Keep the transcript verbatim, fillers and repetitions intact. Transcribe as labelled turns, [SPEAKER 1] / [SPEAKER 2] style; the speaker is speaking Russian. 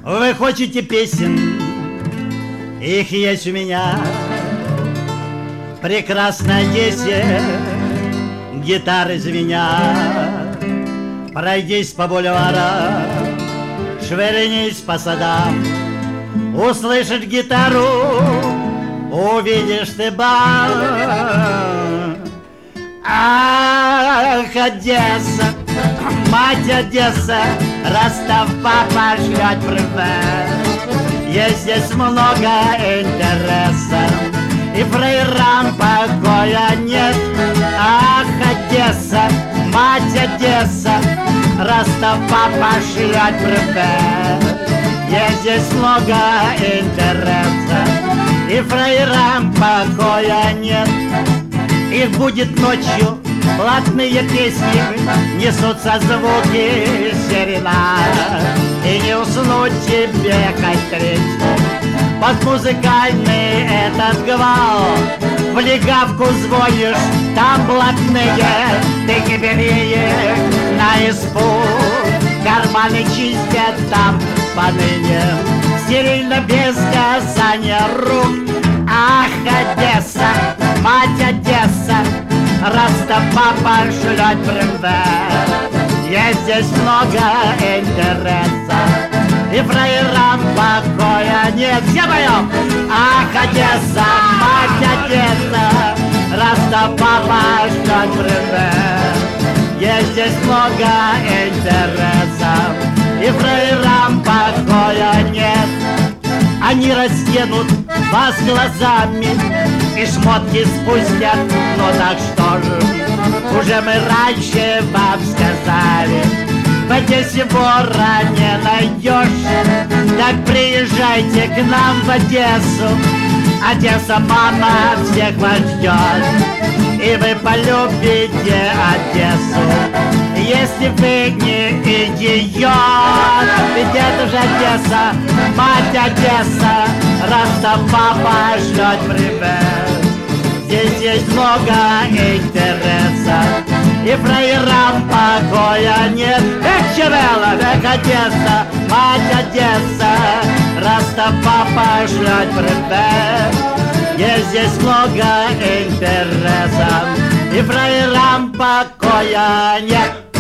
[SPEAKER 1] Вы хотите песен? Их есть у меня прекрасно десять гитары звенят. Пройдись по бульварам, швырнись по садам, услышишь гитару, увидишь ты бар. Ах, Одесса, мать Одесса, Ростов папа шлет привет. Есть здесь много интереса, и фраерам покоя нет. Ах, Одесса, мать Одесса, Ростов папа шлет привет. Есть здесь много интереса, и фраерам покоя нет. Их будет ночью платные песни, несутся звуки серенад, и не уснуть тебе хоть треть под музыкальный этот гвал. В легавку звонишь, там блатные, ты кибереешь на испуг. Карманы чистят там поныне, стерильно без касания рук. Ах, Одесса, мать Одесса, Ростов папа шлет привет. Есть здесь много интереса, и фраерам покоя нет. Все поем! Ах, Одесса, мать Одесса, Ростов папа шлет привет. Есть здесь много интереса, и фраерам покоя нет. Они разденут вас глазами и шмотки спустят. Ну так что же, уже мы раньше вам сказали, в Одессе вора не найдешь. Так приезжайте к нам в Одессу, Одесса, мама всех вас ждет, и вы полюбите Одессу, если вы не идиот. Ведь это же Одесса, мать Одесса, Ростов папа шлет привет. Здесь есть много интереса, и фраерам покоя нет. Эх, Чевела, эх, Одесса, мать Одесса, Ростов папа шлет привет. Есть здесь много интереса, и фраерам покоя нет.